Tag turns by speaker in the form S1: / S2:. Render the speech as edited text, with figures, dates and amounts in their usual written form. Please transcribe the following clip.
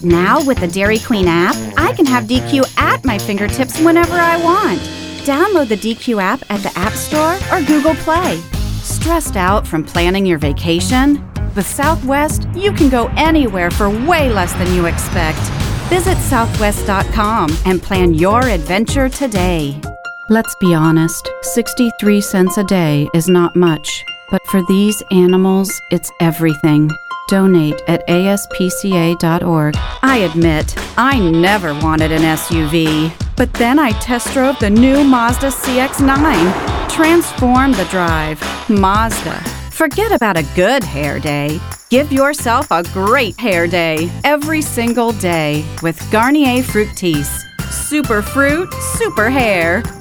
S1: Now, with the Dairy Queen app, I can have DQ at my fingertips whenever I want. Download the DQ app at the App Store or Google Play. Stressed out from planning your vacation? With Southwest, you can go anywhere for way less than you expect. Visit Southwest.com and plan your adventure today. Let's be honest, 63 cents a day is not much, but for these animals, it's everything. Donate at aspca.org. I admit, I never wanted an SUV, but then I test drove the new Mazda CX-9. Transform the drive. Mazda. Forget about a good hair day. Give yourself a great hair day every single day with Garnier Fructis. Super fruit, super hair.